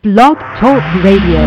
Blog Talk Radio.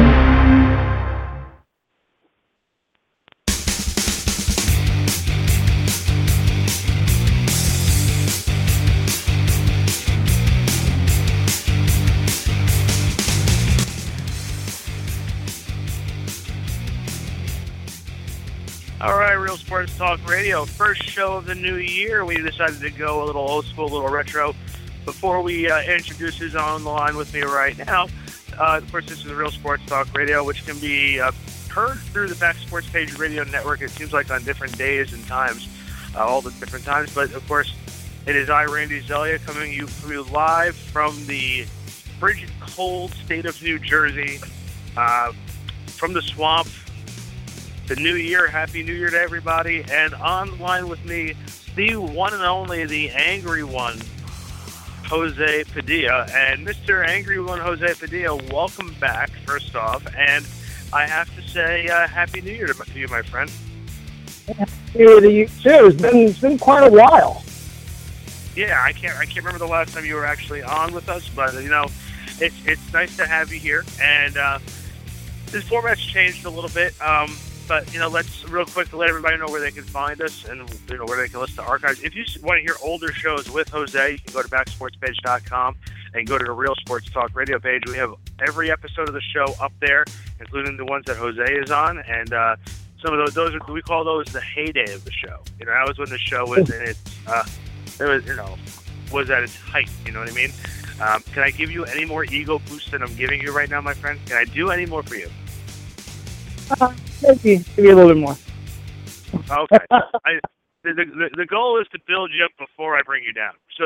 All right, Real Sports Talk Radio, first show of the new year. We decided to go a little old school, a little retro. Before we introduce who's on the line with me right now, of course, this is Real Sports Talk Radio, which can be heard through the Back Sports Page Radio Network. It seems like on different days and times, all the different times. But, of course, it is I, Randy Zelia, coming to you live from the frigid, cold state of New Jersey, from the swamp. The new year, Happy New Year to everybody. And on the line with me, the one and only, the angry one, Jose Padilla. And Mr. Angry One, Jose Padilla, welcome back, first off. And I have to say, Happy New Year to you, my friend. Happy New Year to you, too. It's been quite a while. Yeah, I can't remember the last time you were actually on with us, but, you know, it's nice to have you here. And this format's changed a little bit. But, you know, let's real quick let everybody know where they can find us and, you know, where they can listen to archives. If you want to hear older shows with Jose, you can go to backsportspage.com and go to the Real Sports Talk Radio page. We have every episode of the show up there, including the ones that Jose is on. And some of those we call those the heyday of the show. You know, that was when the show was in its, was at its height. You know what I mean? Can I give you any more ego boost than I'm giving you right now, my friend? Can I do any more for you? Maybe a little bit more. Okay. The goal is to build you up before I bring you down. So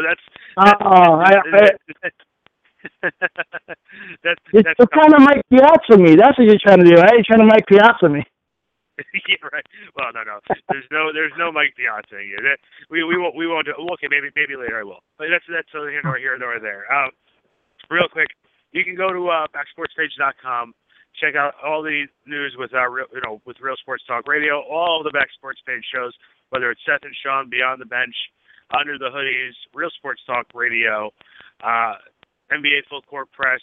you're trying to Mike Piazza me. That's what you're trying to do, right? You're trying to Mike Piazza me. Yeah, right. Well, no. There's no Mike Piazza in here. We won't do. Okay, maybe later I will. But that's neither here nor there. Real quick, you can go to backsportspage.com. Check out all the news with with Real Sports Talk Radio, all the Back Sports Page shows, whether it's Seth and Sean, Beyond the Bench, Under the Hoodies, Real Sports Talk Radio, NBA Full Court Press,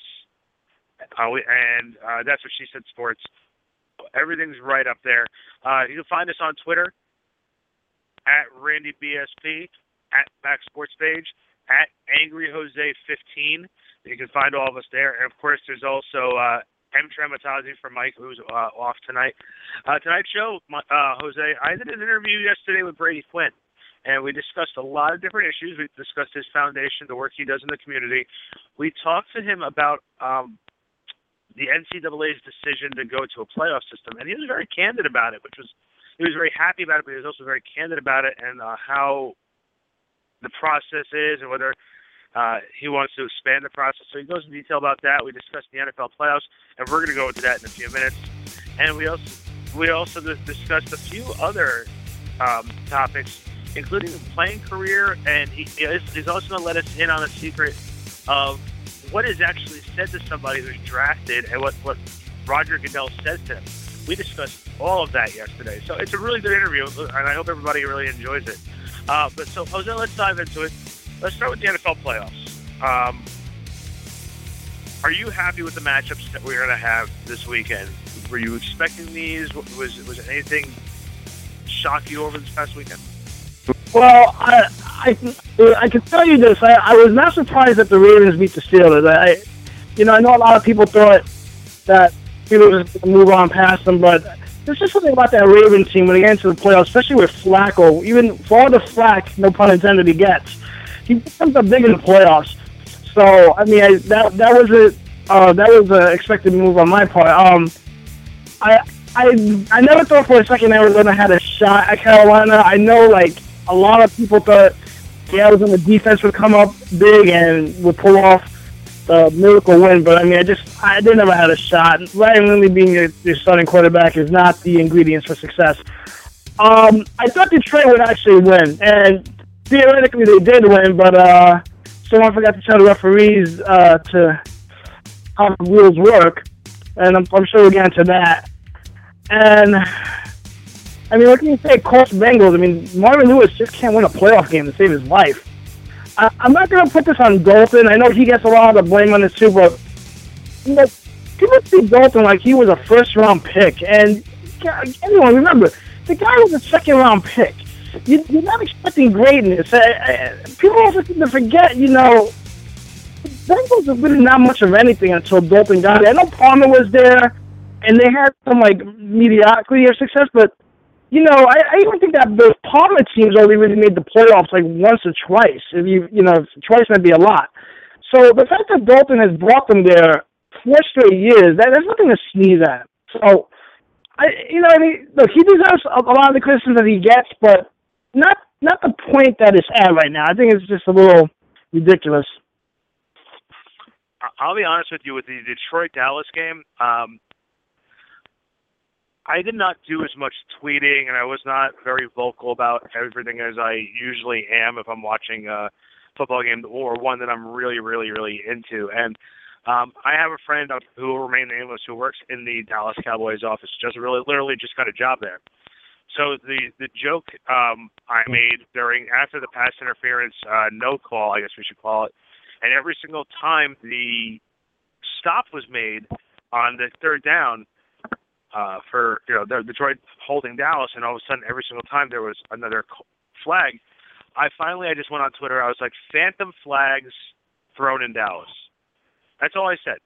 and That's What She Said Sports. Everything's right up there. You can find us on Twitter, at RandyBSP, at Back Sports Page, at AngryJose15. You can find all of us there. And, of course, there's also M. Tramatazzi for Mike, who's off tonight. Tonight's show, Jose, I did an interview yesterday with Brady Quinn, and we discussed a lot of different issues. We discussed his foundation, the work he does in the community. We talked to him about the NCAA's decision to go to a playoff system, and he was very candid about it, he was very happy about it, but he was also very candid about it and how the process is and whether he wants to expand the process. So he goes in detail about that. We discussed the NFL playoffs, and we're going to go into that in a few minutes. And we also discussed a few other topics, including the playing career, and he's also going to let us in on a secret of what is actually said to somebody who's drafted and what Roger Goodell says to him. We discussed all of that yesterday. So it's a really good interview, and I hope everybody really enjoys it. So, Jose, let's dive into it. Let's start with the NFL playoffs. Are you happy with the matchups that we're going to have this weekend? Were you expecting these? Was anything shock you over this past weekend? Well, I can tell you this. I was not surprised that the Ravens beat the Steelers. I know a lot of people thought that Steelers was going to move on past them, but there's just something about that Ravens team when they get into the playoffs, especially with Flacco. Even for all the flack, no pun intended, he gets, he becomes up big in the playoffs. So I mean, that was an expected move on my part. I never thought for a second Arizona had a shot at Carolina. I know, a lot of people thought the Arizona defense would come up big and would pull off the miracle win, but I mean, they never had a shot. Ryan Lindley being your starting quarterback is not the ingredients for success. I thought Detroit would actually win, and theoretically they did win, but someone forgot to tell the referees to how the rules work, and I'm sure we'll get into that. And I mean, what can you say? Colts Bengals. I mean, Marvin Lewis just can't win a playoff game to save his life. I'm not going to put this on Dalton. I know he gets a lot of the blame on this too, but you know, people treat Dalton like he was a first-round pick, and everyone remember the guy was a second-round pick. You're not expecting greatness. People also seem to forget, you know, the Bengals were really not much of anything until Dalton got there. I know Palmer was there, and they had some like mediocrity or success, but you know, I even think that the Palmer teams only really made the playoffs like once or twice. If you know, twice might be a lot. So the fact that Dalton has brought them there 4 straight years, that's nothing to sneeze at. So, I mean, look, he deserves a lot of the criticism that he gets, but not the point that it's at right now. I think it's just a little ridiculous. I'll be honest with you, with the Detroit-Dallas game, I did not do as much tweeting, and I was not very vocal about everything as I usually am if I'm watching a football game or one that I'm really, really, really into. And I have a friend who will remain nameless who works in the Dallas Cowboys office, literally just got a job there. So the joke I made after the pass interference no call, I guess we should call it, and every single time the stop was made on the third down for the Detroit holding Dallas, and all of a sudden every single time there was another flag, I just went on Twitter. I was like, phantom flags thrown in Dallas. That's all I said.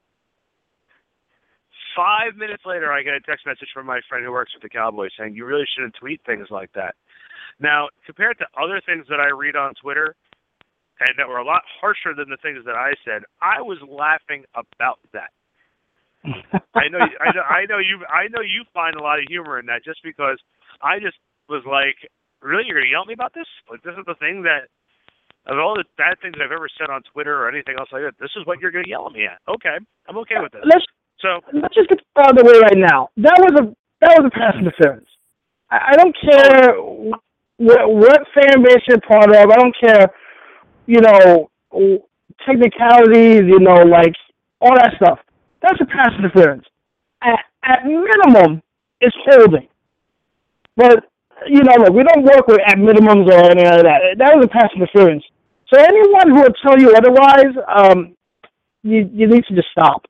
5 minutes later, I get a text message from my friend who works with the Cowboys saying, you really shouldn't tweet things like that. Now, compared to other things that I read on Twitter, and that were a lot harsher than the things that I said, I was laughing about that. I know you find a lot of humor in that, just because I just was like, really, you're going to yell at me about this? Like, this is the thing that, of all the bad things I've ever said on Twitter or anything else like that, this is what you're going to yell at me at. Okay, I'm okay with this. Let's just get out of the way right now. That was a pass interference. I don't care what fan base you're part of. I don't care, you know, technicalities, you know, like all that stuff. That's a pass interference. At minimum, it's holding. But, you know, look, we don't work with at minimums or anything like that. That was a pass interference. So anyone who will tell you otherwise, you need to just stop.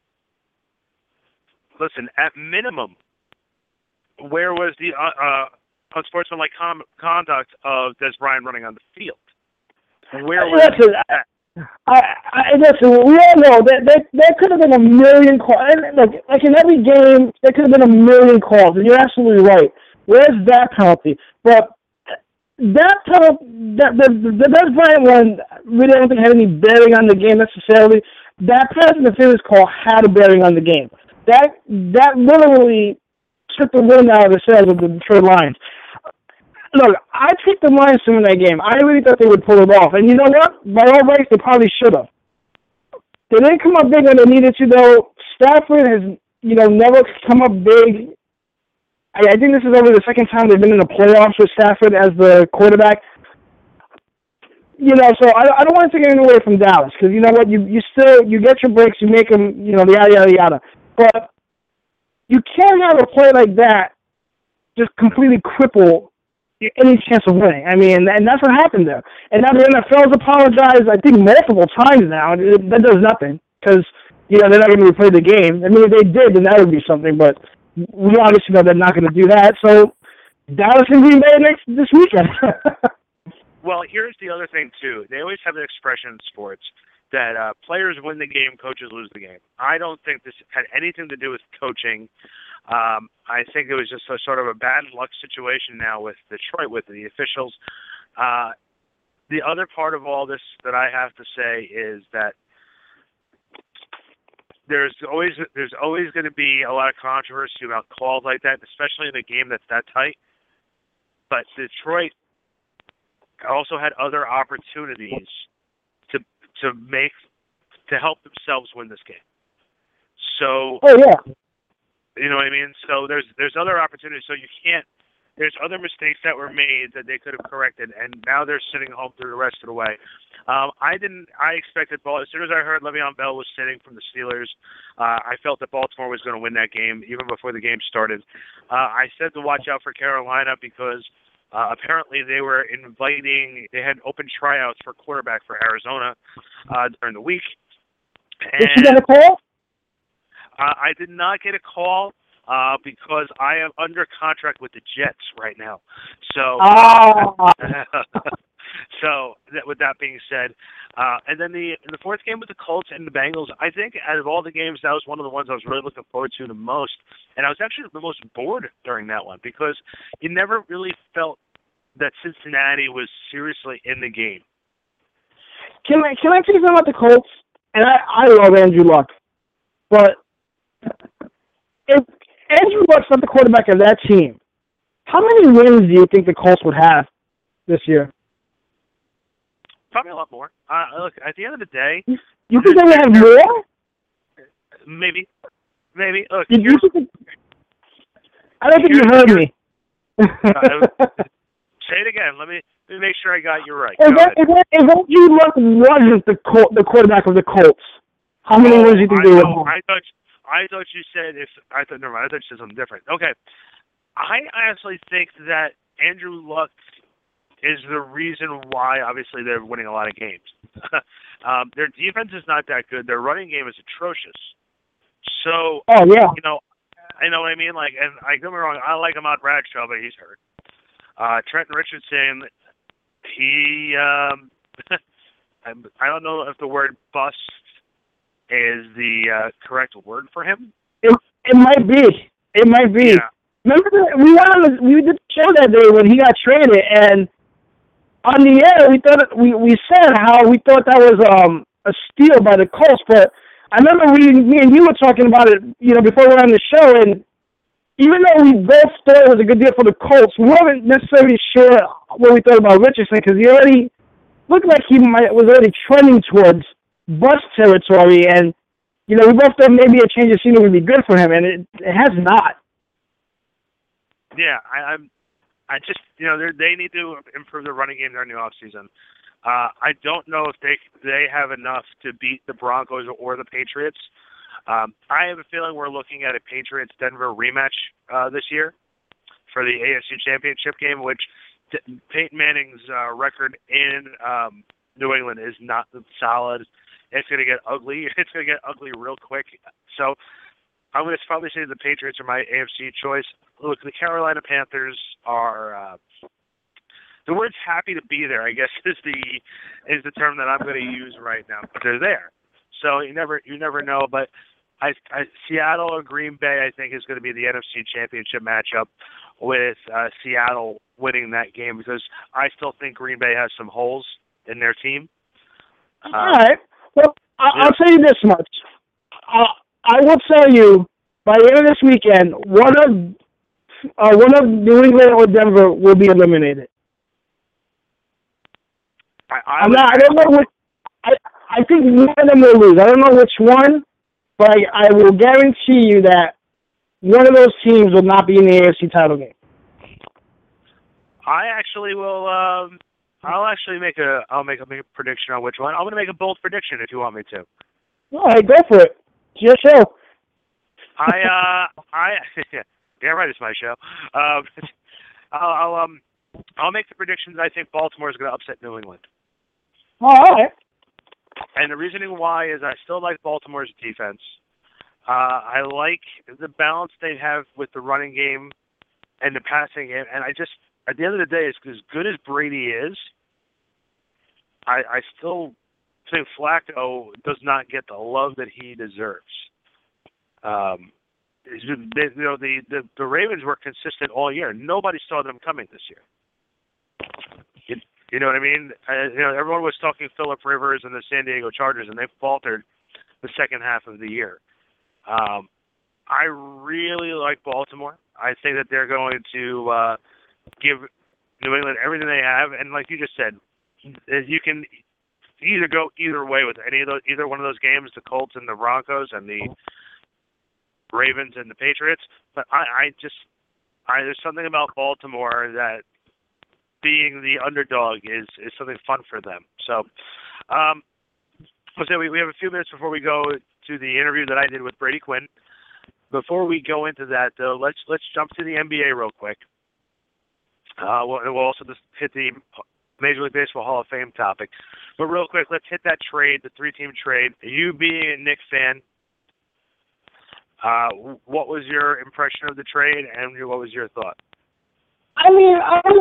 Listen, at minimum, where was the unsportsmanlike conduct of Des Bryant running on the field? Where was that? Listen, we all know that there could have been a million calls. Like in every game, there could have been a million calls, and you're absolutely right. Where's that penalty? But that penalty, the Des Bryant one, really I don't think had any bearing on the game necessarily. That pass interference call had a bearing on the game. That literally took the wind out of the sails of the Detroit Lions. Look, I picked the Lions to win that game. I really thought they would pull it off. And you know what? By all rights, they probably should have. They didn't come up big when they needed to, though. Stafford has, you know, never come up big. I think this is over the second time they've been in the playoffs with Stafford as the quarterback. You know, so I don't want to take anything away from Dallas, because you know what? You get your breaks, you make them, you know, yada, yada, yada. But you can't have a play like that just completely cripple any chance of winning. I mean, and that's what happened there. And now the NFL's apologized, I think, multiple times now. That does nothing, because, you know, they're not going to replay the game. I mean, if they did, then that would be something, but we obviously know they're not going to do that. So Dallas and Green Bay this weekend. Well, here's the other thing, too. They always have an expression in sports that players win the game, coaches lose the game. I don't think this had anything to do with coaching. I think it was just a sort of a bad luck situation now with Detroit, with the officials. The other part of all this that I have to say is that there's always going to be a lot of controversy about calls like that, especially in a game that's that tight. But Detroit also had other opportunities to help themselves win this game. So, oh yeah, you know what I mean. So there's other opportunities. So you can't. There's other mistakes that were made that they could have corrected, and now they're sitting home through the rest of the way. I expected Baltimore. As soon as I heard Le'Veon Bell was sitting from the Steelers, I felt that Baltimore was going to win that game even before the game started. I said to watch out for Carolina because apparently they had open tryouts for quarterback for Arizona during the week. Did you get a call? I did not get a call because I am under contract with the Jets right now. So, so with that being said, and then the fourth game with the Colts and the Bengals, I think out of all the games, that was one of the ones I was really looking forward to the most. And I was actually the most bored during that one because you never really felt that Cincinnati was seriously in the game. Can I tell you something about the Colts? And I love Andrew Luck, but if Andrew Luck's not the quarterback of that team, how many wins do you think the Colts would have this year? Probably a lot more. Look, at the end of the day, you think they would have more? Maybe. Look, I don't think you heard me. Say it again. Let me make sure I got you right. If Andrew Luck wasn't the quarterback of the Colts, how many wins do you think they would have? I thought you said never mind. I thought you said something different. Okay. I honestly think that Andrew Luck is the reason why, obviously, they're winning a lot of games. Their defense is not that good. Their running game is atrocious. So, you know what I mean? Like, and I don't get me wrong, I like Ahmad Bradshaw, but he's hurt. Trenton Richardson, he, I don't know if the word bust is the correct word for him. It might be. It might be. Yeah. Remember, we did the show that day when he got traded, and on the air we said how we thought that was a steal by the Colts, but I remember me and you were talking about it, before we were on the show, and even though we both thought it was a good deal for the Colts, we weren't necessarily sure what we thought about Richardson because he already looked like he was already trending towards bust territory, and we both thought maybe a change of scenery would be good for him, and it has not. Yeah, I just they need to improve the running game during the offseason. I don't know if they have enough to beat the Broncos or the Patriots. I have a feeling we're looking at a Patriots-Denver rematch this year for the AFC Championship game, which Peyton Manning's record in New England is not solid. It's going to get ugly. It's going to get ugly real quick. So I'm going to probably say the Patriots are my AFC choice. Look, the Carolina Panthers are the word's happy to be there, I guess, is the term that I'm going to use right now. But they're there. So you never know. But Seattle or Green Bay, I think, is going to be the NFC Championship matchup with Seattle winning that game because I still think Green Bay has some holes in their team. All right. Well, I'll tell you this much. I will tell you, by the end of this weekend, one of New England or Denver will be eliminated. I don't know which. I think one of them will lose. I don't know which one, but I will guarantee you that one of those teams will not be in the AFC title game. I actually will. I'll actually make a prediction on which one. I'm going to make a bold prediction if you want me to. All right, go for it. It's your show. Yeah, right. It's my show. I'll make the predictions. I think Baltimore is going to upset New England. All right. And the reasoning why is I still like Baltimore's defense. I like the balance they have with the running game and the passing game. And I just, at the end of the day, as good as Brady is, I still think Flacco does not get the love that he deserves. The Ravens were consistent all year. Nobody saw them coming this year. You know what I mean? Everyone was talking Phillip Rivers and the San Diego Chargers, and they faltered the second half of the year. I really like Baltimore. I think that they're going to give New England everything they have, and like you just said, you can either go either way with either one of those games, the Colts and the Broncos, and the Ravens and the Patriots. But there's something about Baltimore that being the underdog is something fun for them. So, Jose, we have a few minutes before we go to the interview that I did with Brady Quinn. Before we go into that, though, let's jump to the NBA real quick. We'll also just hit the Major League Baseball Hall of Fame topic. But real quick, let's hit that trade, the 3-team trade. You being a Knicks fan, What was your impression of the trade, and what was your thought? I mean,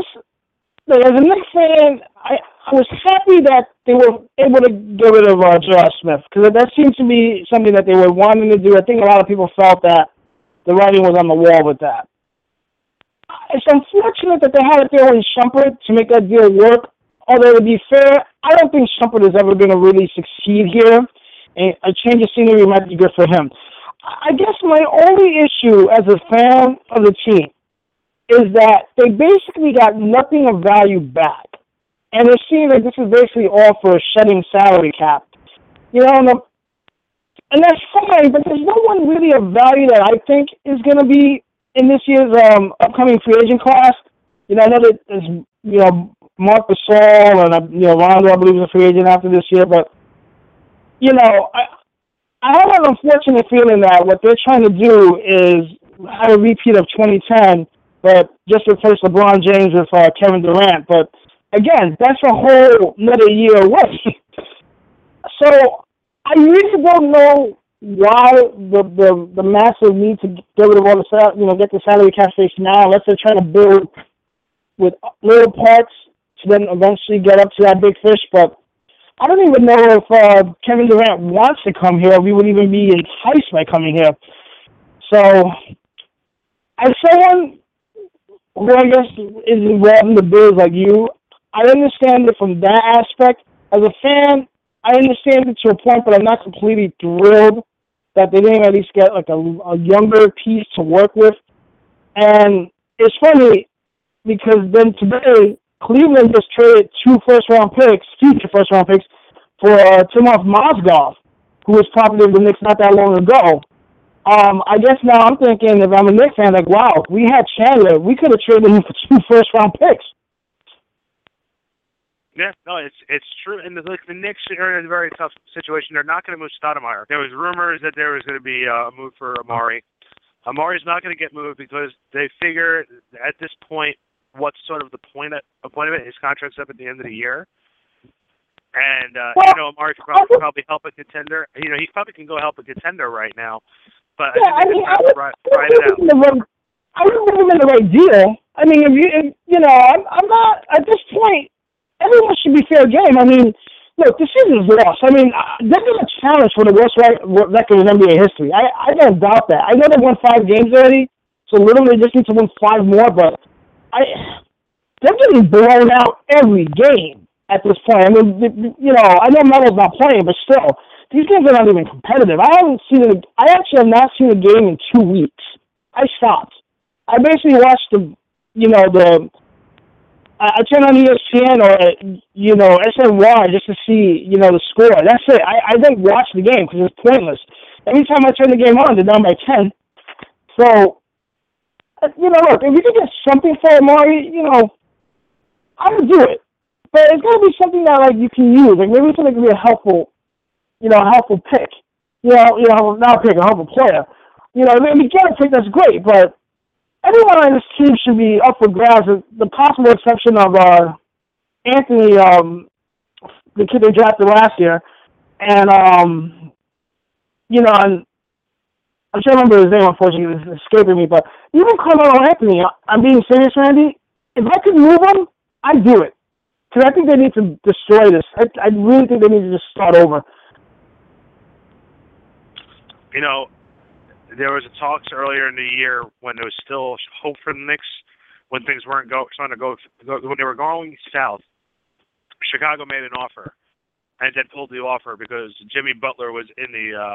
as a Knicks fan, I was happy that they were able to get rid of J.R. Smith, because that seemed to be something that they were wanting to do. I think a lot of people felt that the writing was on the wall with that. It's unfortunate that they had it there with Shumpert to make that deal work. Although, to be fair, I don't think Shumpert is ever going to really succeed here, and a change of scenery might be good for him. I guess my only issue as a fan of the team is that they basically got nothing of value back. And it seems like this is basically all for a shedding salary cap. You know, and that's fine, but there's no one really of value that I think is going to be in this year's upcoming free agent class. You know, I know that there's, you know, Marc Gasol and, you know, Rondo, I believe, is a free agent after this year. But, you know, I have an unfortunate feeling that what they're trying to do is have a repeat of 2010, but just replace LeBron James with Kevin Durant. But, again, that's a whole another year away. So I really don't know why the massive need to get rid of all the, you know, get the salary cap space now, unless they're trying to build with little parts to then eventually get up to that big fish. But I don't even know if Kevin Durant wants to come here, or we would even be enticed by coming here. So, as someone who I guess is involved in the Bills like you, I understand it from that aspect. As a fan, I understand it to a point, but I'm not completely thrilled that they didn't at least get like a younger piece to work with. And it's funny because then today, Cleveland just traded 2 first-round picks, future first-round picks, for Timofey Mozgov, who was property of the Knicks not that long ago. I guess now I'm thinking, if I'm a Knicks fan, like, wow, if we had Chandler, we could have traded him for 2 first-round picks. Yeah, no, it's true. And the Knicks are in a very tough situation. They're not going to move Stoudemire. There was rumors that there was going to be a move for Amari. Amari's not going to get moved because they figure at this point, what's sort of the point of it? His contract's up at the end of the year. And, you know, Amari can probably help a contender. You know, he probably can go help a contender right now. But I think it's time to ride it out. I don't think I'm in the right deal. I mean, if you know, I'm not, at this point, everyone should be fair game. I mean, look, the season's lost. I mean, they're going to challenge for the worst record in NBA history. I don't doubt that. I know they won 5 games already, so literally they just need to win 5 more, but they're getting blown out every game at this point. I mean, you know, I know Melo's not playing, but still, these games are not even competitive. I actually have not seen a game in 2 weeks. I stopped. I basically watched I turn on ESPN or, you know, SNY just to see, you know, the score. That's it. I don't watch the game because it's pointless. Every time I turn the game on, they're down by 10. So, you know, look, if you could get something for Amari, you know, I would do it. But it's got to be something that, like, you can use. Like, maybe something that could be a helpful pick. You know, not a pick, a helpful player. You know, if you get a pick, that's great, but everyone on this team should be up for grabs, with the possible exception of Anthony, the kid they drafted last year. And, you know, and I'm trying to remember his name, unfortunately, it's escaping me. But even Carmelo Anthony, I'm being serious, Randy, if I could move him, I'd do it. Because I think they need to destroy this. I really think they need to just start over. You know, there was talks earlier in the year when there was still hope for the Knicks, when things weren't when they were going south. Chicago made an offer, and then pulled the offer because Jimmy Butler was in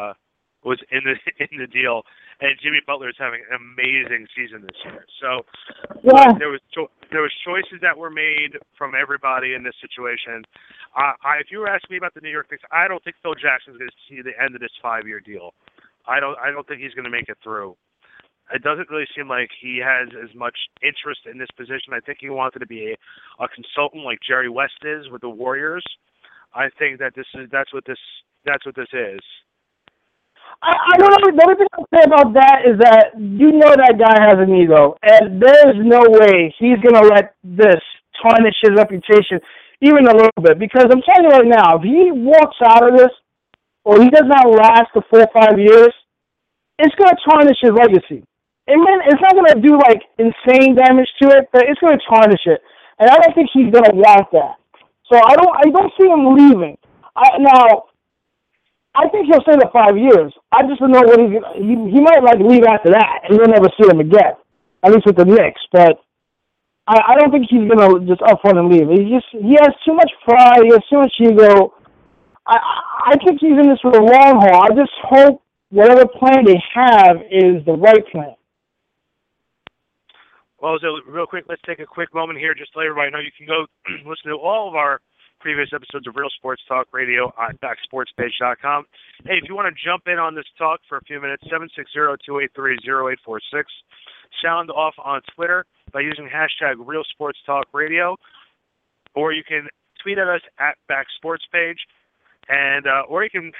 the deal, and Jimmy Butler is having an amazing season this year. So yeah. there was choices that were made from everybody in this situation. If you were asking me about the New York Knicks, I don't think Phil Jackson's going to see the end of this 5-year deal. I don't think he's going to make it through. It doesn't really seem like he has as much interest in this position. I think he wanted to be a consultant like Jerry West is with the Warriors. I think that that's what this is. I don't know. The only thing I'll say about that is that you know that guy has an ego, and there's no way he's going to let this tarnish his reputation even a little bit. Because I'm telling you right now, if he walks out of this, or he does not last the 4 or 5 years, it's going to tarnish his legacy. It's not going to do, like, insane damage to it, but it's going to tarnish it. And I don't think he's going to want that. So I don't see him leaving. Now, I think he'll stay there 5 years. I just don't know what he might, like, leave after that, and you'll never see him again, at least with the Knicks. But I don't think he's going to just up front and leave. He has too much pride. He has too much ego. I think he's in this for the long haul. I just hope whatever plan they have is the right plan. Well, so real quick, let's take a quick moment here just to let everybody know you can go listen to all of our previous episodes of Real Sports Talk Radio on backsportspage.com. Hey, if you want to jump in on this talk for a few minutes, 760-283-0846. Sound off on Twitter by using hashtag Real Sports Talk Radio, or you can tweet at us at backsportspage, and or you can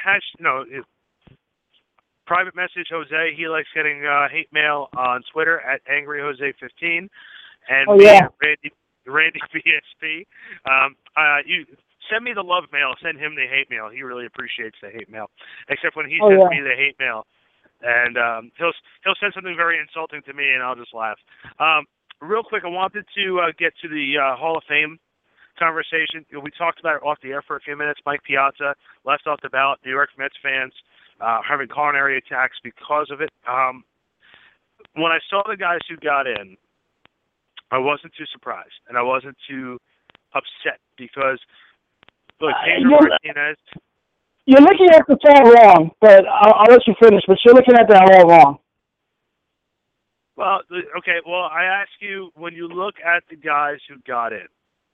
private message Jose. He likes getting hate mail on Twitter at AngryJose15, and Randy BSP. You send me the love mail. Send him the hate mail. He really appreciates the hate mail, except when he sends me the hate mail, and he'll send something very insulting to me, and I'll just laugh. Real quick, I wanted to get to the Hall of Fame conversation. We talked about it off the air for a few minutes. Mike Piazza left off the ballot. New York Mets fans having coronary attacks because of it. When I saw the guys who got in, I wasn't too surprised, and I wasn't too upset because, look, Pedro Martinez. You're looking at the all wrong, but I'll let you finish. But you're looking at that all wrong. Well, okay. Well, I ask you, when you look at the guys who got in,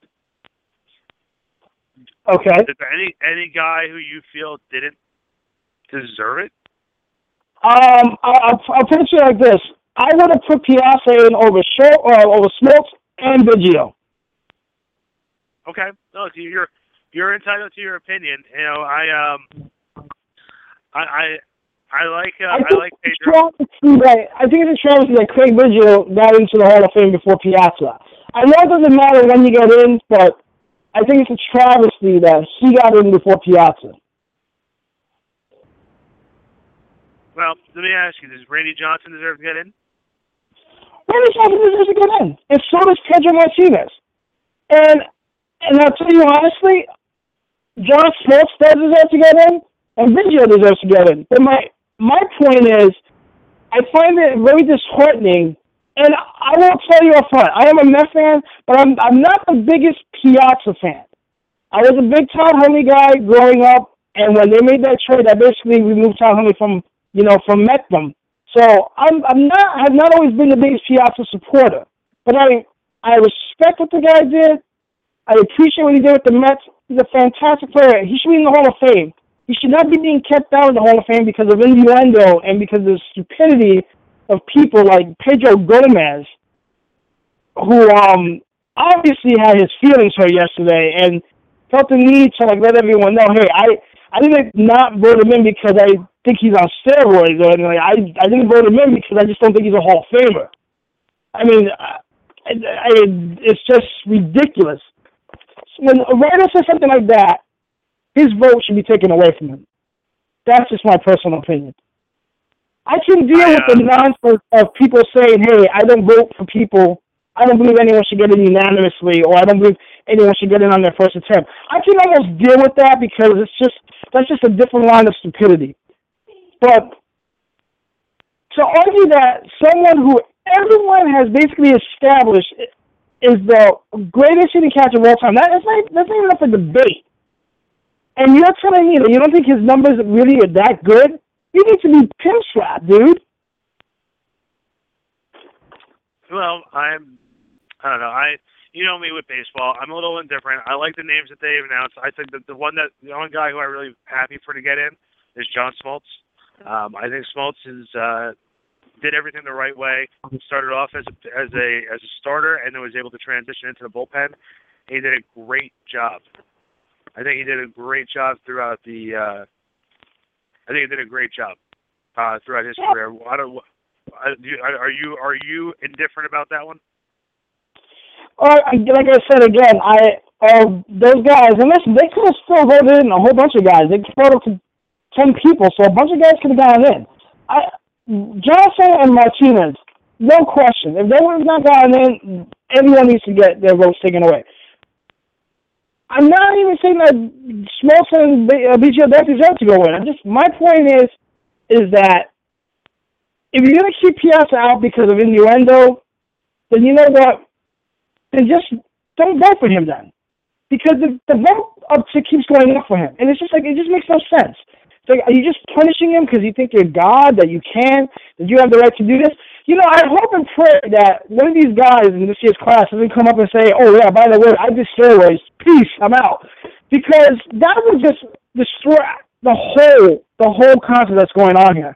okay, is there any guy who you feel didn't deserve it? I'll put it to you like this: I would have put Piazza in over Smoltz and Biggio. Okay, no, you're entitled to your opinion. You know, I like Pedro. I think it's a travesty that Craig Biggio got into the Hall of Fame before Piazza. I know it doesn't matter when you get in, but I think it's a travesty that he got in before Piazza. Well, let me ask you, does Randy Johnson deserve to get in? Randy Johnson deserves to get in. And so does Pedro Martinez. And I'll tell you honestly, John Smoltz does deserve to get in, and Biggio deserves to get in. But my point is, I find it very disheartening, and I will tell you up front, I am a Mets fan, but I'm not the biggest Piazza fan. I was a big Todd Hundley guy growing up, and when they made that trade, I basically removed Todd Hundley from Metdom. So I have not always been the biggest Piazza supporter, but I respect what the guy did. I appreciate what he did with the Mets. He's a fantastic player. He should be in the Hall of Fame. He should not be being kept out of the Hall of Fame because of innuendo and because of the stupidity of people like Pedro Gomez, who obviously had his feelings hurt yesterday and felt the need to let everyone know, hey, I didn't not vote him in because I think he's on steroids or anything. I didn't vote him in because I just don't think he's a Hall of Famer. I mean, it's just ridiculous. When a writer says something like that, his vote should be taken away from him. That's just my personal opinion. I can deal with the nonsense of people saying, hey, I don't vote for people. I don't believe anyone should get in unanimously, or I don't believe anyone should get in on their first attempt. I can almost deal with that because that's just a different line of stupidity. But to argue that someone who everyone has basically established is the greatest hitting catcher of all time, that's not even up for debate. And you're telling me that you don't think his numbers really are that good? You need to be pimp slapped, dude. Well, I don't know. You know me with baseball. I'm a little indifferent. I like the names that they've announced. I think that the one guy who I'm really happy for to get in is John Smoltz. I think Smoltz did everything the right way. He started off as a starter and then was able to transition into the bullpen. He did a great job. I think he did a great job throughout throughout his career. Are you indifferent about that one? Like I said again, those guys, and listen, they could have still voted in a whole bunch of guys. They voted up to 10 people, so a bunch of guys could have gotten in. Johnson and Martinez, no question. If they would have not gotten in, everyone needs to get their votes taken away. I'm not even saying that Smoltz and BJ Duffy deserve to go in. My point is that if you're going to keep Piazza out because of innuendo, then you know what? Then just don't vote for him then. Because the vote uptick keeps going up for him. And it's just like, it just makes no sense. It's like, are you just punishing him because you think you're God, that you can, that you have the right to do this? You know, I hope and pray that one of these guys in this year's class doesn't come up and say, oh, yeah, by the way, I did steroids. Peace, I'm out. Because that would just destroy the whole concept that's going on here.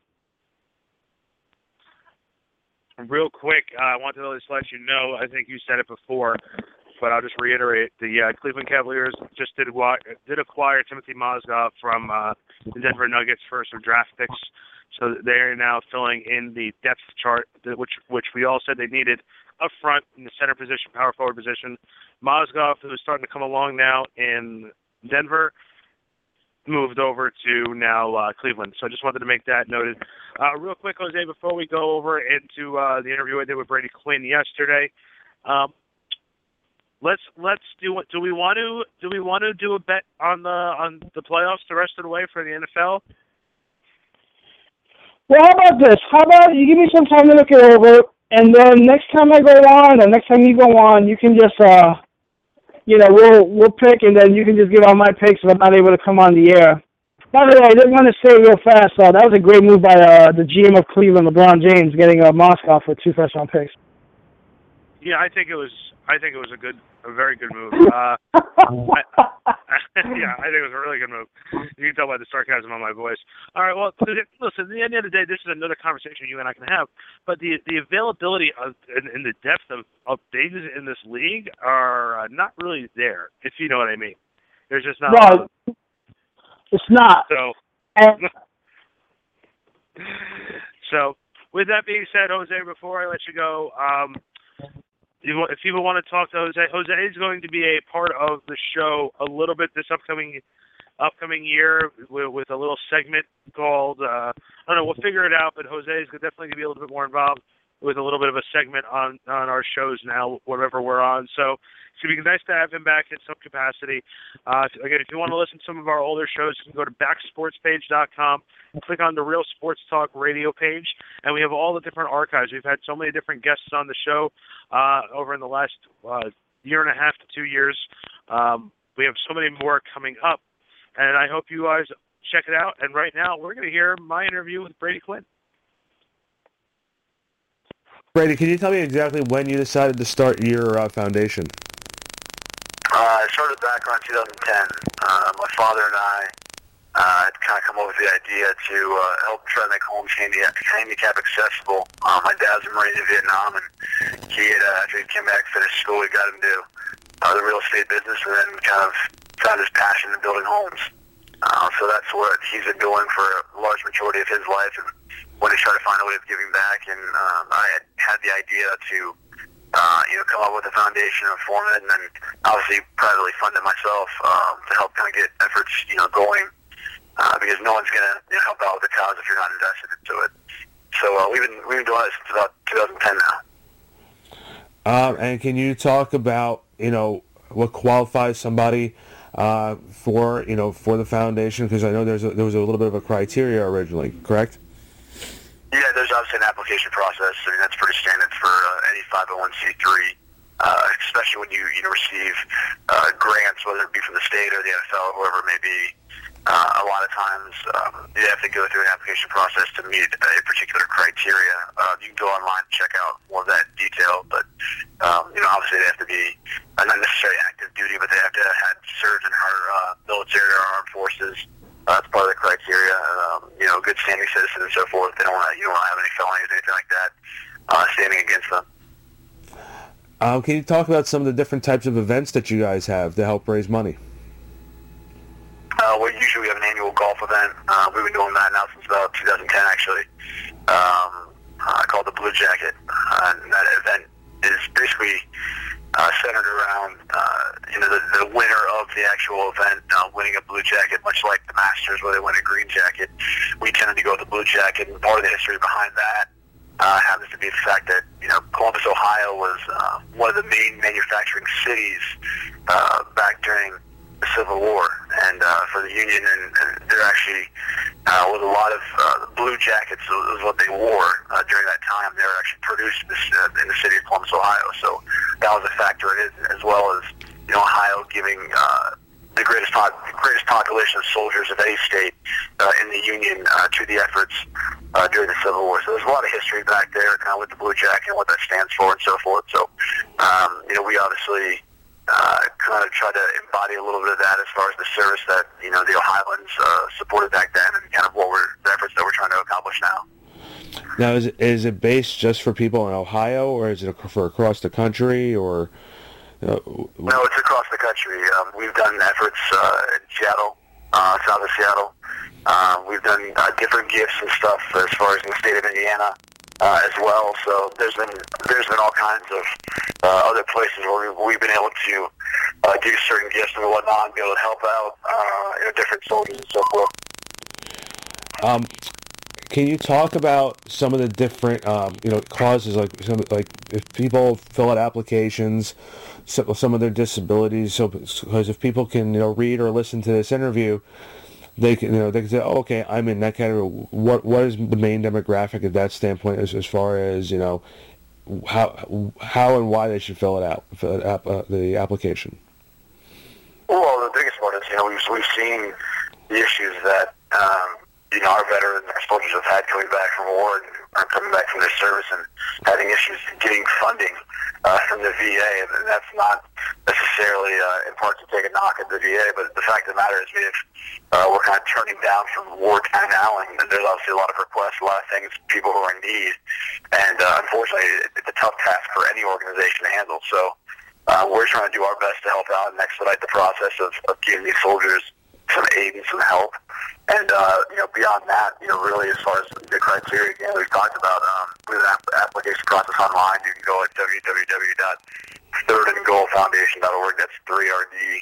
Real quick, I want to just let you know, I think you said it before, but I'll just reiterate, the Cleveland Cavaliers just did acquire Timothy Mozgov from the Denver Nuggets first of draft picks. So they are now filling in the depth chart, which we all said they needed up front in the center position, power forward position. Mozgov, who is starting to come along now in Denver, moved over to now Cleveland. So I just wanted to make that noted. Real quick, Jose, before we go over into the interview I did with Brady Quinn yesterday, let's do what do we want to do a bet on the playoffs the rest of the way for the NFL? Well, how about this? How about you give me some time to look it over, and then next time I go on, or next time you go on, you can just, we'll pick, and then you can just give out my picks if I'm not able to come on the air. By the way, I did want to say real fast, that was a great move by the GM of Cleveland, LeBron James, getting Moscow for 2 first-round picks. Yeah, I think it was a very good move. I think it was a really good move. You can tell by the sarcasm on my voice. All right, well, listen, at the end of the day, this is another conversation you and I can have, but the availability of and the depth of bigs in this league are not really there, if you know what I mean. There's just not. No, it's not. So, with that being said, Jose, before I let you go, if people want to talk to Jose is going to be a part of the show a little bit this upcoming year with a little segment called, I don't know, we'll figure it out, but Jose is definitely going to be a little bit more involved with a little bit of a segment on our shows now, whatever we're on. So it's going to be nice to have him back in some capacity. Again, if you want to listen to some of our older shows, you can go to backsportspage.com, click on the Real Sports Talk radio page, and we have all the different archives. We've had so many different guests on the show over in the last year and a half to 2 years. We have so many more coming up, and I hope you guys check it out. And right now, we're going to hear my interview with Brady Quinn. Brady, can you tell me exactly when you decided to start your foundation? I started back around 2010. My father and I had kind of come up with the idea to help try to make homes handicap accessible. My dad's a Marine in Vietnam, and he had, after he came back, finished school, he got into the real estate business, and then kind of found his passion in building homes. So that's what he's been doing for a large majority of his life, and when he tried to find a way of giving back, and I had the idea to come up with a foundation and form it, and then obviously privately fund it myself to help kind of get efforts going, because no one's going to help out with the cause if you're not invested into it. So we've been doing this since about 2010 now. And can you talk about what qualifies somebody for the foundation? Because I know there was a little bit of a criteria originally, correct? Yeah, there's obviously an application process. I mean, that's pretty standard for any 501c3, especially when you receive grants, whether it be from the state or the NFL, whoever it may be. A lot of times you have to go through an application process to meet a particular criteria. You can go online and check out more of that detail, but obviously they have to be not necessarily active duty, but they have to have had served in our military or armed forces. That's part of the criteria. Good standing citizen and so forth. You don't want to have any felonies or anything like that standing against them. Can you talk about some of the different types of events that you guys have to help raise money? Usually we have an annual golf event. We've been doing that now since about 2010, actually. Called the Blue Jacket. And that event is basically centered around the winner of the actual event winning a blue jacket, much like the Masters where they win a green jacket. We tended to go with the blue jacket, and part of the history behind that happens to be the fact that Columbus, Ohio was one of the main manufacturing cities back during the Civil War, and for the Union, and there actually was a lot of blue jackets was what they wore during that time. They were actually produced in the city of Columbus, Ohio, so that was a factor in it, as well as Ohio giving the greatest population of soldiers of any state in the Union to the efforts during the Civil War. So there's a lot of history back there, kind of with the blue jacket and what that stands for and so forth. So we obviously kind of try to embody a little bit of that as far as the service that the Ohioans supported back then, and kind of the efforts that we're trying to accomplish now. Now, is it based just for people in Ohio, or is it for across the country, or? No, it's across the country. We've done efforts in Seattle, south of Seattle. We've done different gifts and stuff as far as in the state of Indiana as well. So there's been all kinds of other places where we've been able to do certain gifts and whatnot, and be able to help out different soldiers and so forth. Can you talk about some of the different causes, like if people fill out applications, some of their disabilities? So because if people can read or listen to this interview, they can say, oh, okay, I'm in that category. What is the main demographic at that standpoint as far as how and why they should fill it out, the application? Well, the biggest part is we've seen the issues that our veterans, our soldiers have had coming back from war and coming back from their service and having issues getting funding from the VA, and that's not necessarily in part to take a knock at the VA, but the fact of the matter is we're kind of turning down from wartime now, and there's obviously a lot of requests, a lot of things, people who are in need, and unfortunately it's a tough task for any organization to handle. So we're trying to do our best to help out and expedite the process of giving these soldiers some aid and some help. And, beyond that, really as far as the criteria, again, we've talked about, with an application process online, you can go at www.thirdandgoalfoundation.org. That's 3RD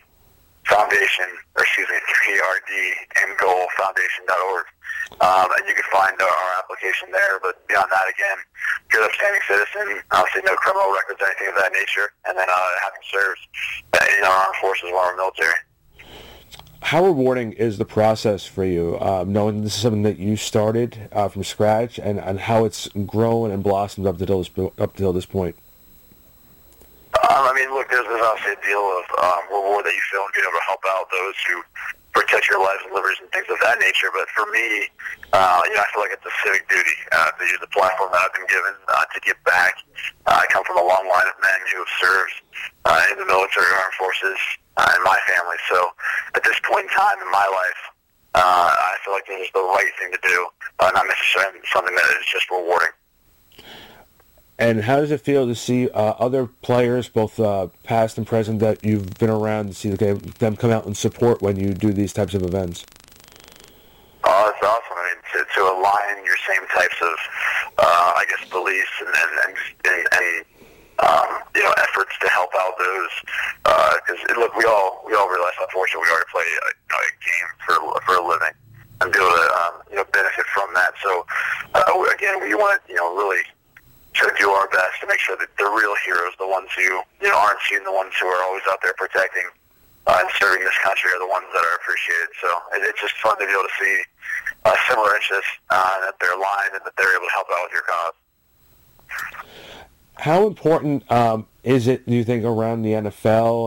andgoalfoundation.org. And you can find our application there. But beyond that, again, good upstanding citizen, obviously no criminal records, anything of that nature, and then having served in our armed forces while we're military. How rewarding is the process for you, knowing this is something that you started from scratch, and how it's grown and blossomed up till this point? Look, there's obviously a deal of reward that you feel in being able to help out those who protect your lives and livers and things of that nature. But for me, I feel like it's a civic duty to use the platform that I've been given to give back. I come from a long line of men who have served in the military, armed forces, and my family. So at this point in time in my life, I feel like this is the right thing to do, not necessarily something that is just rewarding. And how does it feel to see other players, both past and present, that you've been around, to see them come out and support when you do these types of events? Oh, it's awesome. To align your same types of, beliefs and efforts to help out those. Because look, we all realize how fortunate we are to play a game for a living and be able to benefit from that. So again, we want to really to do our best to make sure that the real heroes, the ones who aren't seen, the ones who are always out there protecting and serving this country, are the ones that are appreciated. So it's just fun to be able to see similar interests that they're aligned and that they're able to help out with your cause. How important is it, do you think, around the NFL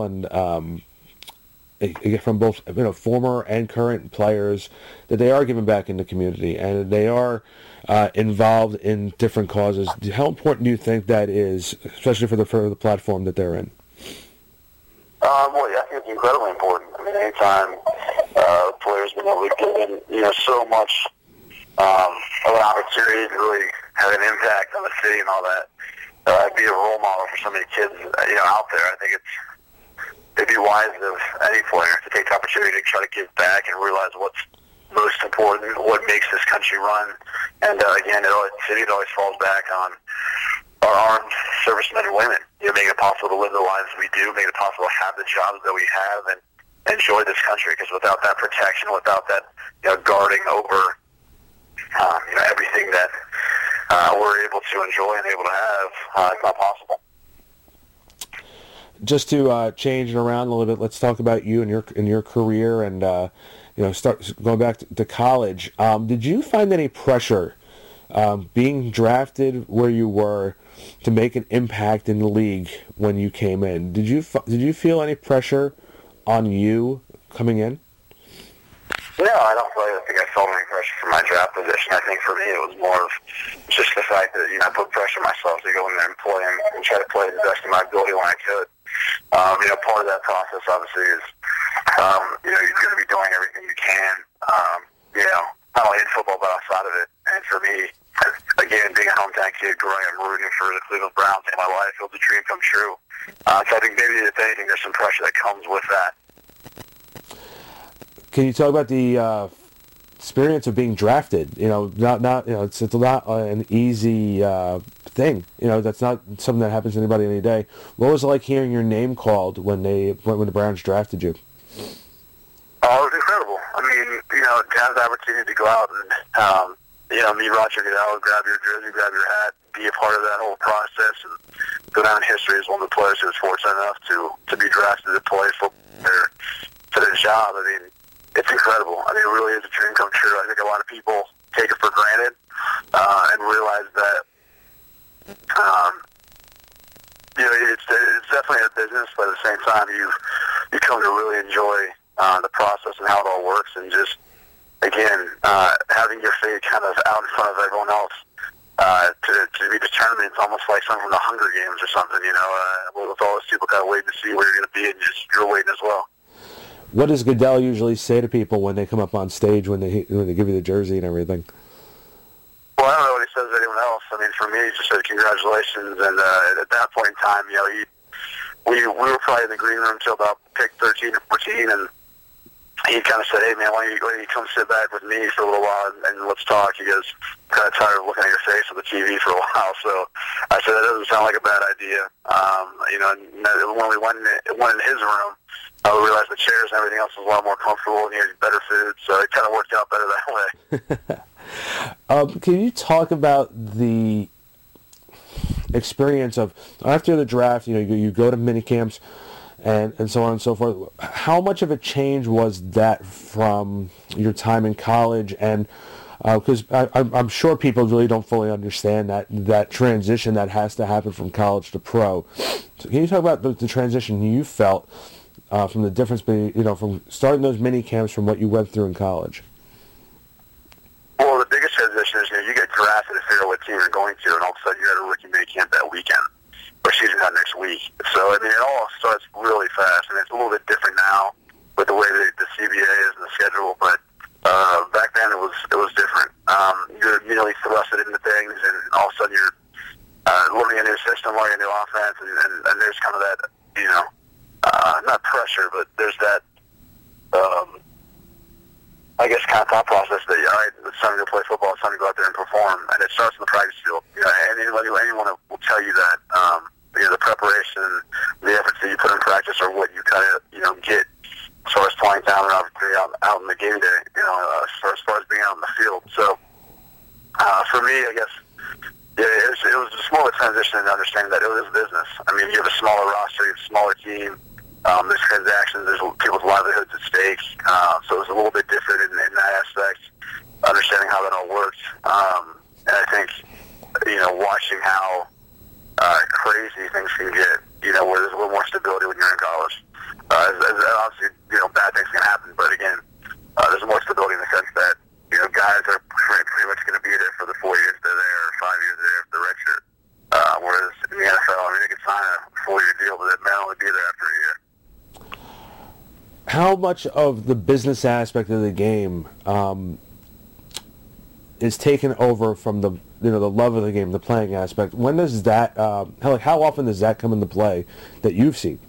and from both former and current players, that they are giving back in the community and they are involved in different causes? How important do you think that is, especially for the platform that they're in? Well, yeah, I think it's incredibly important. Anytime players been able to give so much of an opportunity to really have an impact on the city and all that, be a role model for so many kids out there. I think it'd be wise of any player to take the opportunity to try to give back and realize what's most important, what makes this country run. And again, it always falls back on our armed servicemen and women, making it possible to live the lives we do, making it possible to have the jobs that we have and enjoy this country, because without that protection, without that guarding over everything that we're able to enjoy and able to have, it's not possible. Just to change it around a little bit, let's talk about you and your career, and start going back to college. Did you find any pressure being drafted where you were to make an impact in the league when you came in? Did you feel any pressure on you coming in? No, I don't think I felt any pressure from my draft position. I think for me it was more of just the fact that I put pressure on myself to go in there and play and try to play the best of my ability when I could. Part of that process obviously is you're going to be doing everything you can. Not only in football but outside of it. And for me, again, being a hometown kid, growing up rooting for the Cleveland Browns in my life, it was a dream come true. So I think maybe if anything, there's some pressure that comes with that. Can you talk about the experience of being drafted? It's not an easy thing. That's not something that happens to anybody any day. What was it like hearing your name called when the Browns drafted you? Oh, it was incredible. I mean, to have the opportunity to go out and meet Roger Goodell, grab your jersey, grab your hat, be a part of that whole process, and go down in history as one of the players who was fortunate enough to be drafted to play for their job. I mean, it's incredible. I mean, it really is a dream come true. I think a lot of people take it for granted and realize that, it's definitely a business, but at the same time, you come to really enjoy the process and how it all works, and just, again, having your fate kind of out in front of everyone else to be determined. It's almost like something from the Hunger Games or something, with all those people kind of waiting to see where you're going to be, and just you're waiting as well. What does Goodell usually say to people when they come up on stage, when they give you the jersey and everything? Well, I don't know what he says to anyone else. I mean, for me, he just said congratulations, and at that point in time, we were probably in the green room until about pick 13 or 14, and he kind of said, "Hey, man, why don't you come sit back with me for a little while and let's talk?" He goes, "I'm kind of tired of looking at your face on the TV for a while." So I said, "That doesn't sound like a bad idea." And when we went in his room, we realized the chairs and everything else was a lot more comfortable, and he had better food, so it kind of worked out better that way. Can you talk about the experience of after the draft? You go to mini camps and so on and so forth. How much of a change was that from your time in college? And because I'm sure people really don't fully understand that transition that has to happen from college to pro. So can you talk about the transition you felt from the difference between, from starting those mini camps from what you went through in college? Well, the biggest transition is, you get drafted to figure out what team you're going to, and all of a sudden you're at a rookie mini camp that weekend, or not next week. So, I mean, it all starts really fast, and it's a little bit different now with the way that the CBA is and the schedule, but back then it was different. You're immediately thrusted into things, and all of a sudden you're learning a new system, learning a new offense, and there's kind of that, not pressure, but there's that, I guess, kind of thought process that, all right, it's time to go play football, it's time to go out there and perform, and it starts in the practice field. Anyone will tell you that, the preparation, the efforts that you put in practice are what you kind of, get as far as playing down and out in the game day, as far as being out in the field. So, for me, I guess, it was just more of a transition in understanding that it was business. I mean, you have a smaller roster, you have a smaller team, there's transactions, there's people's livelihoods at stake, so it was a little bit different in that aspect, understanding how that all works. And I think, watching how crazy things can get, where there's a little more stability when you're in college. Obviously, bad things can happen, but again, there's more stability in the sense that, guys are pretty much going to be there for the 4 years they're there, or 5 years they're there for the red shirt. Whereas in the NFL, they could sign a 4-year deal, but it may only be there after a year. How much of the business aspect of the game is taken over from the the love of the game, the playing aspect? When does that how often does that come into play that you've seen?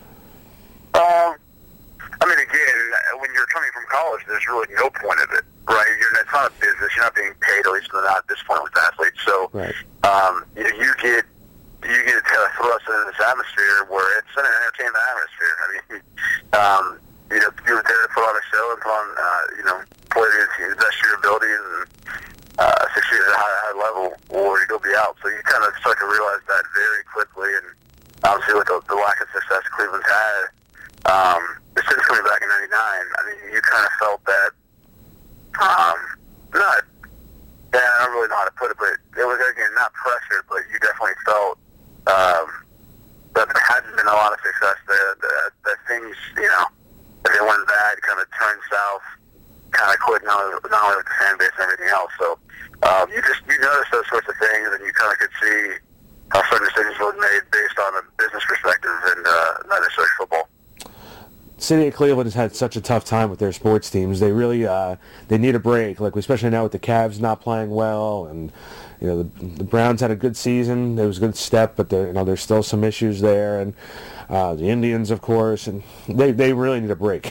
I mean, again, when you're coming from college, there's really no point of it, right? It's not a business. You're not being paid, at least not at this point with athletes. So, right. You get you get thrust into this atmosphere where it's an entertainment atmosphere. I mean, you're there to put on a show and put on, play the best of your abilities and succeed at a high level, or you'll be out. So you kind of start to realize that very quickly, and obviously with the lack of success Cleveland's had, since coming back in '99, I mean, you kind of felt that, I don't really know how to put it, but it was, again, not pressure, but you definitely felt that there hadn't been a lot of success there, that things, if they went bad, kind of turned south, kind of quit, not only with the fan base and everything else. So you notice those sorts of things, and you kind of could see how certain decisions were made based on a business perspective and not necessarily football. City of Cleveland has had such a tough time with their sports teams. They really they need a break, like especially now with the Cavs not playing well, and the Browns had a good season. It was a good step, but there's still some issues there, and the Indians, of course, and they really need a break.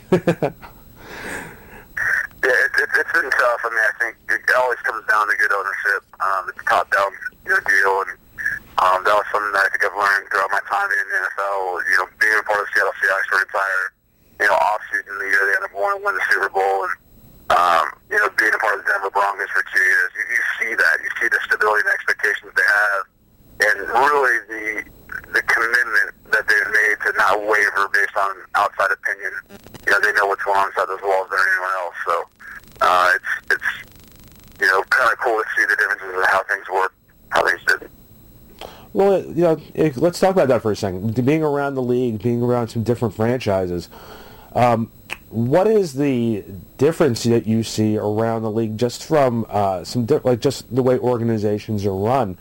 Yeah, it's been tough. I mean, I think it always comes down to good ownership. It's a top-down deal, and that was something that I think I've learned throughout my time in the NFL. Being a part of the Seattle Seahawks for an entire off-season, the year they ended up win the Super Bowl, and being a part of the Denver Broncos for 2 years, you see that. You see the stability and expectations they have, and really the commitment that they've made to not waver based on outside opinion. They know what's going on inside those walls better than anyone else. So it's kind of cool to see the differences of how things work, how things did. Well, let's talk about that for a second. Being around the league, being around some different franchises, what is the difference that you see around the league just from just the way organizations are run?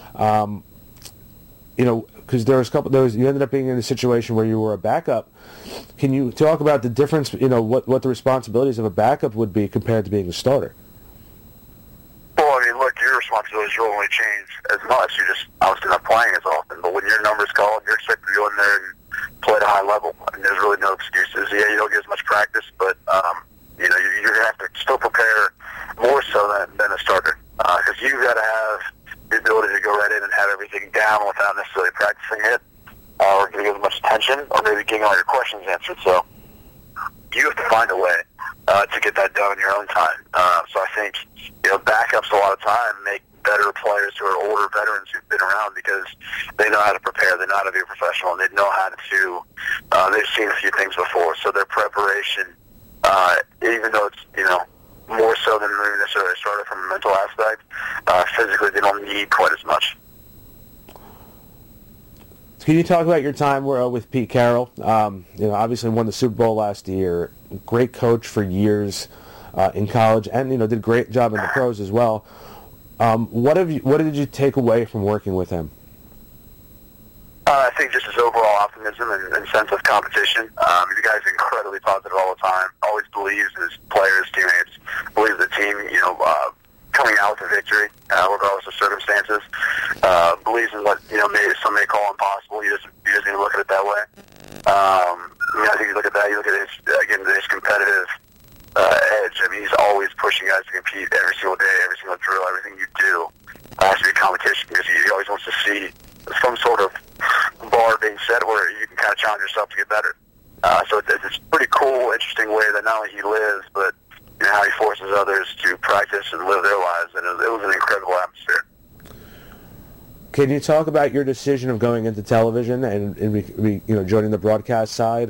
Because you ended up being in a situation where you were a backup. Can you talk about the difference? What the responsibilities of a backup would be compared to being a starter? Well, I mean, look, your responsibilities will only change as much. You're just obviously not playing as often. But when your number's called, you're expected to go in there and play at a high level. I mean, there's really no excuses. Yeah, you don't get as much practice, but you're going to have to still prepare more so than a starter, because you've got to have the ability to go right in and have everything down without necessarily practicing it, or giving as much attention, or maybe getting all your questions answered. So you have to find a way to get that done in your own time. So I think backups a lot of time make better players who are older veterans who've been around, because they know how to prepare, they know how to be a professional, and they know how to they've seen a few things before. So their preparation, even though it's more so than maybe necessarily a starter from a mental aspect, physically they don't need quite as much. Can you talk about your time with Pete Carroll? Obviously won the Super Bowl last year. Great coach for years in college, and did a great job in the pros as well. What did you take away from working with him? I think just his overall optimism and sense of competition. The guy's incredibly positive all the time. Always believes in his players, teammates, believes the team, coming out with a victory, regardless of circumstances. Believes in what some may call impossible. He doesn't even look at it that way. I think you look at that. You look at his competitive edge. I mean, he's always pushing guys to compete every single day, every single drill, everything you do has to be competition, because he always wants to see some sort of bar being set where you can kind of challenge yourself to get better. So it's a pretty cool, interesting way that not only he lives, but how he forces others to practice and live their lives. And it was an incredible atmosphere. Can you talk about your decision of going into television and joining the broadcast side?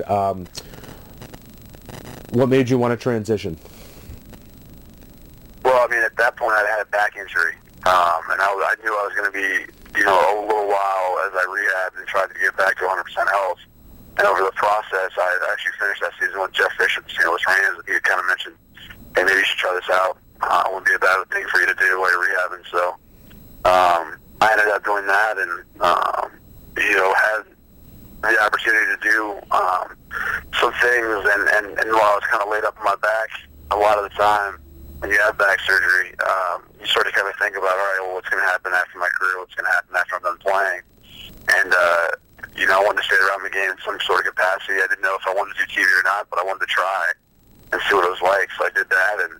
What made you want to transition? Well, I mean, at that point, I had a back injury, and I knew I was going to be, a little while as I rehabbed and tried to get back to 100% health. And over the process, I actually finished that season with Jeff Fisher at the St. Louis Rams. He kind of mentioned, hey, maybe you should try this out. It wouldn't be a bad thing for you to do while you're rehabbing. So I ended up doing that, and had the opportunity to do some things. And while I was kind of laid up on my back, a lot of the time when you have back surgery, you sort of kind of think about, all right, well, what's going to happen after my career? What's going to happen after I'm done playing? And I wanted to stay around the game in some sort of capacity. I didn't know if I wanted to do TV or not, but I wanted to try and see what it was like. So I did that, and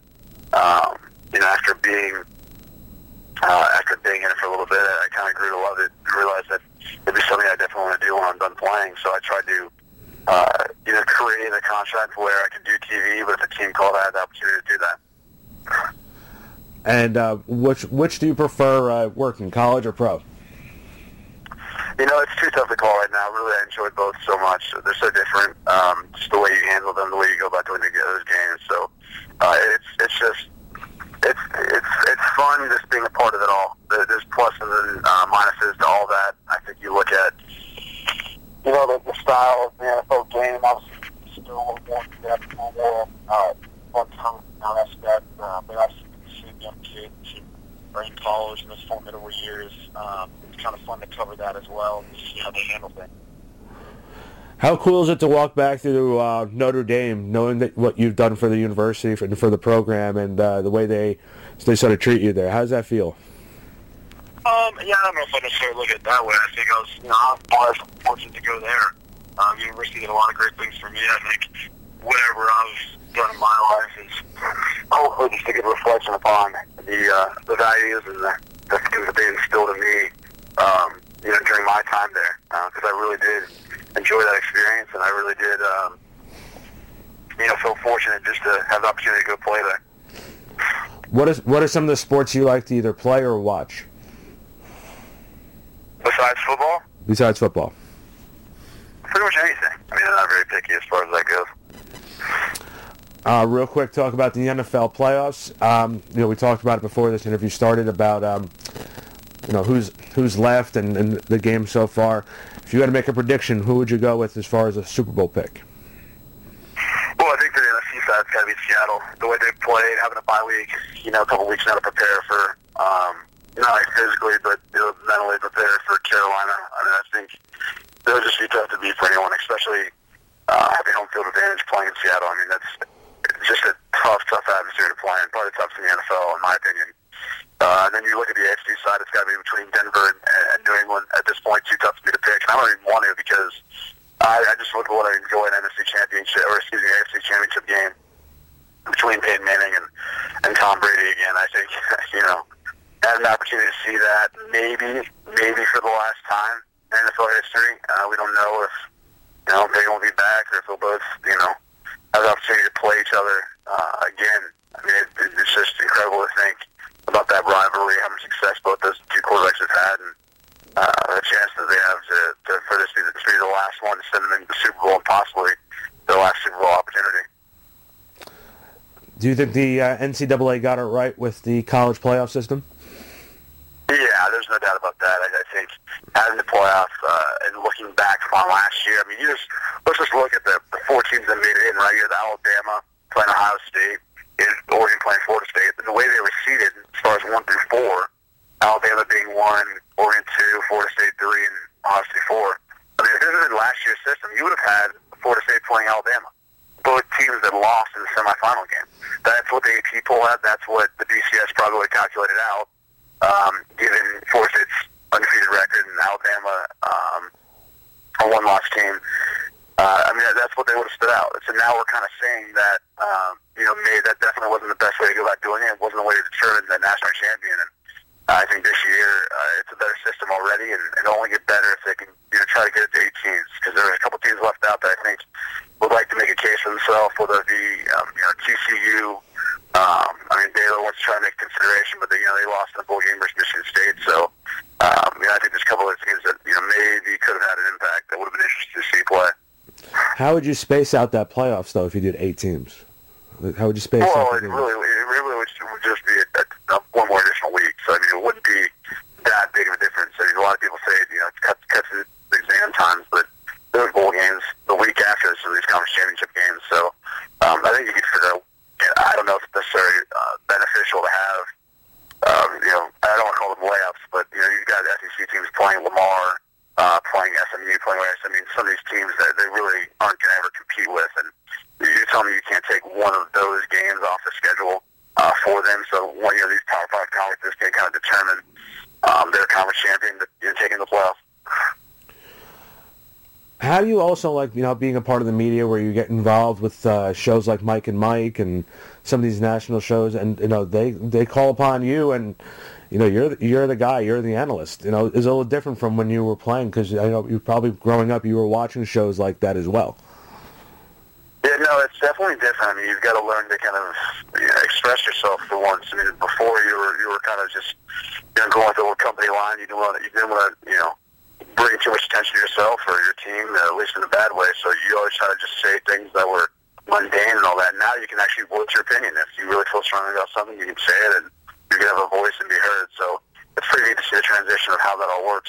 after being in it for a little bit, I kind of grew to love it. I realized that it'd be something I definitely want to do when I'm done playing. So I tried to create a contract where I could do TV, but if the team called, I had the opportunity to do that. And which do you prefer, working, college or pro? It's too tough to call right now. Really, I enjoyed both so much. They're so different. Just the way you handle them, the way you go about doing those games. So it's fun just being a part of it all. There's pluses and minuses to all that. I think you look at the style of the NFL game. Obviously, still a little more depth, more fun time aspect. But I've seen young kids who are in college and has formed it over years. It's kind of fun to cover that as well and see how they handle things. How cool is it to walk back to Notre Dame, knowing that what you've done for the university and for the program, and the way they sort of treat you there? How does that feel? I don't know if I necessarily look at it that way. I think I was fortunate to go there. University did a lot of great things for me. I think whatever I've done in my life is hopefully just a good reflection upon the values and the things that they instilled in me, during my time there. Because I really did enjoy that experience, and I really did, feel fortunate just to have the opportunity to go play there. What are some of the sports you like to either play or watch? Besides football? Besides football. Pretty much anything. I'm not very picky as far as that goes. Real quick, talk about the NFL playoffs. We talked about it before this interview started about who's left and the game so far. If you had to make a prediction, who would you go with as far as a Super Bowl pick? Well, I think the NFC side's got to be Seattle. The way they've played, having a bye week, a couple weeks now to prepare for, not only physically, but mentally prepare for Carolina. I think they'll just be tough to beat for anyone, especially having home field advantage playing in Seattle. It's just a tough atmosphere to play in. Probably the toughest in the NFL, in my opinion. And then you look at the AFC side, it's got to be between Denver and New England. At this point, too tough for me to pick. And I don't even want to because I just look at what I enjoy an AFC championship game between Peyton Manning and Tom Brady again. I think, had an opportunity to see that maybe for the last time in NFL history. We don't know if, Peyton will be back or if they'll both, have the opportunity to play each other again. It's just incredible to think about that rivalry, how much success both those two quarterbacks have had, and the chance that they have for this to be the last one to send them into the Super Bowl and possibly their last Super Bowl opportunity. Do you think the NCAA got it right with the college playoff system? Yeah, there's no doubt about that. I think having the playoff and looking back from last year, let's just look at the four teams that made it in right here. The Alabama playing Ohio State, Oregon playing Florida State, and the way they were seeded as far as 1 through 4, Alabama being 1, Oregon 2, Florida State 3, and Ohio State 4. If this had been last year's system, you would have had Florida State playing Alabama. Both teams that lost in the semifinal game. That's what the AP poll had. That's what the BCS probably calculated out, given Florida State's undefeated record and Alabama a one-loss team. That's what they would have stood out. So now we're kind of saying that, that definitely wasn't the best way to go about doing it. It wasn't the way to determine the national champion. And I think this year it's a better system already, and it'll only get better if they can try to get it to 8 teams. Because there are a couple teams left out that I think would like to make a case for themselves, whether it be TCU. Baylor wants to try to make consideration, but they lost in the bowl game versus Michigan State. So I think there's a couple of teams that maybe could have had an impact that would have been interesting to see play. How would you space out that playoffs though if you did 8 teams? How would you space out? Well, it really would just be one more additional week. So it wouldn't be that big of a difference. A lot of people say it cuts the exam times, but those bowl games the week after some of these conference championship games. So I think you could figure out. I don't know if it's necessarily beneficial to have. I don't want to call them layups, but you've got SEC teams playing Lamar, playing SMU, playing Rice. Some of these teams that they really aren't going to ever compete with, and you're telling me you can't take one of those games off the schedule for them. So these Power 5 conferences can kind of determine their conference champion taking the playoffs. How do you also like, being a part of the media where you get involved with shows like Mike and Mike and some of these national shows, and they call upon you, and you're the guy, you're the analyst. It's a little different from when you were playing, because I know you probably growing up you were watching shows like that as well. Yeah, no, it's definitely different. I mean, you've got to learn to kind of express yourself for once. I mean, before you were kind of just going with the old company line. You didn't want to bring too much attention to yourself or your team, at least in a bad way. So you always try to just say things that were mundane and all that. Now you can actually voice your opinion. If you really feel strongly about something, you can say it, and you can have a voice and be heard. So it's pretty neat to see the transition of how that all works.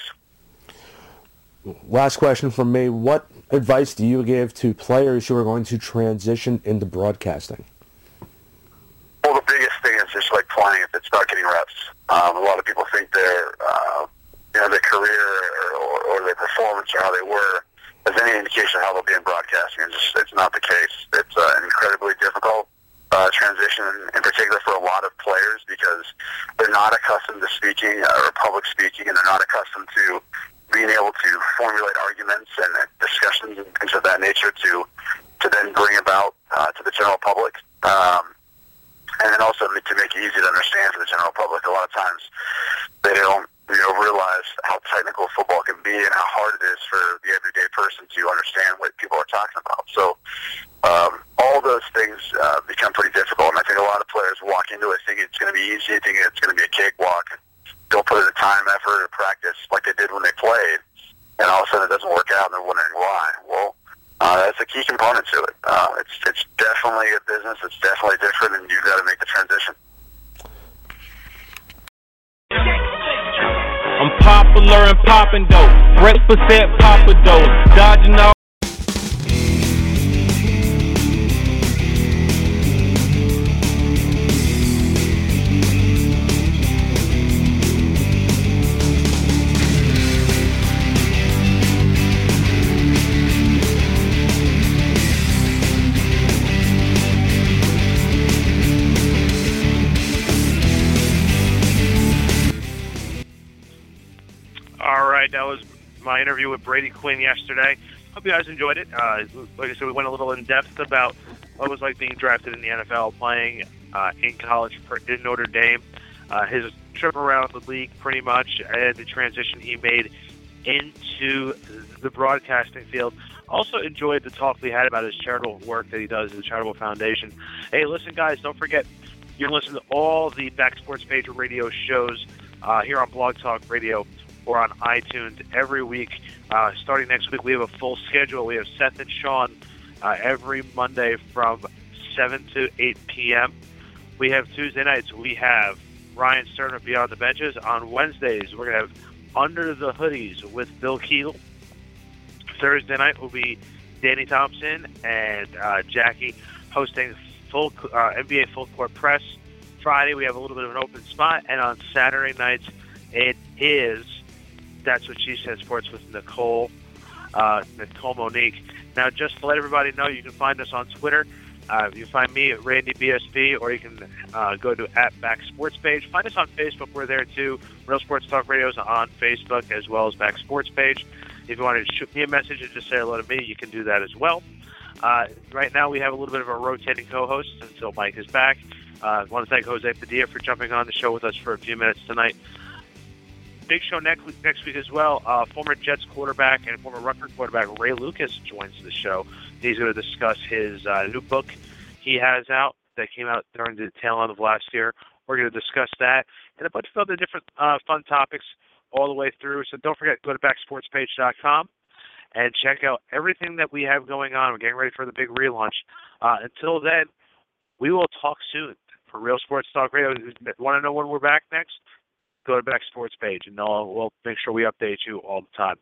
Last question from me. What advice do you give to players who are going to transition into broadcasting? Well, the biggest thing is just like playing. It's about getting reps. A lot of people think their career or their performance or how they were as any indication of how they'll be in broadcasting. It's not the case. It's an incredibly difficult transition, in particular for a lot of players, because they're not accustomed to speaking or public speaking, and they're not accustomed to being able to formulate arguments and discussions and things of that nature to then bring about to the general public. And then also to make it easy to understand for the general public. A lot of times they don't realize how technical football can be and how hard it is for the everyday person to understand what people are talking about. So all those things become pretty difficult, and I think a lot of players walk into it thinking it's going to be easy, thinking it's going to be a cakewalk. Don't put in the time, effort, or practice like they did when they played, and all of a sudden it doesn't work out, and they're wondering why. Well, that's a key component to it. It's definitely a business. It's definitely different, and you've got to make the transition. I'm popular and poppin' dope. Breakfast at Papa Dough. Dodging all. That was my interview with Brady Quinn yesterday. Hope you guys enjoyed it. Like I said, we went a little in depth about what it was like being drafted in the NFL, playing in college in Notre Dame, his trip around the league pretty much, and the transition he made into the broadcasting field. Also enjoyed the talk we had about his charitable work that he does at the Charitable Foundation. Hey, listen, guys, don't forget, you can listen to all the Back Sports Page radio shows here on Blog Talk Radio or on iTunes every week. Starting next week, we have a full schedule. We have Seth and Sean every Monday from 7 to 8 p.m. We have Tuesday nights. We have Ryan Stern of Beyond the Benches. On Wednesdays, we're going to have Under the Hoodies with Bill Kegel. Thursday night will be Danny Thompson and Jackie hosting full NBA Full Court Press. Friday, we have a little bit of an open spot. And on Saturday nights, it is That's What She Said Sports with Nicole Monique. Now, just to let everybody know, you can find us on Twitter. You can find me at Randy BSP, or you can go to @Back Sports Page. Find us on Facebook. We're there too. Real Sports Talk Radio is on Facebook as well as Back Sports Page. If you want to shoot me a message and just say hello to me, you can do that as well. Right now, we have a little bit of a rotating co-host until Mike is back. I want to thank Jose Padilla for jumping on the show with us for a few minutes tonight. Big show next week as well. Former Jets quarterback and former Rutgers quarterback Ray Lucas joins the show. He's going to discuss his new book he has out that came out during the tail end of last year. We're going to discuss that and a bunch of other different fun topics all the way through. So don't forget, go to backsportspage.com and check out everything that we have going on. We're getting ready for the big relaunch. Until then, we will talk soon. For Real Sports Talk Radio, want to know when we're back next? Go to Back Sports Page, and we'll make sure we update you all the time.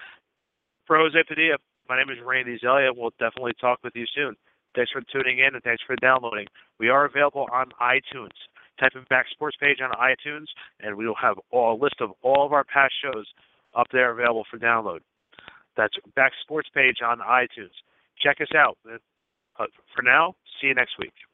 For Jose Padilla, my name is Randy Zelia. We'll definitely talk with you soon. Thanks for tuning in, and thanks for downloading. We are available on iTunes. Type in Back Sports Page on iTunes, and we will have a list of all of our past shows up there available for download. That's Back Sports Page on iTunes. Check us out. For now, see you next week.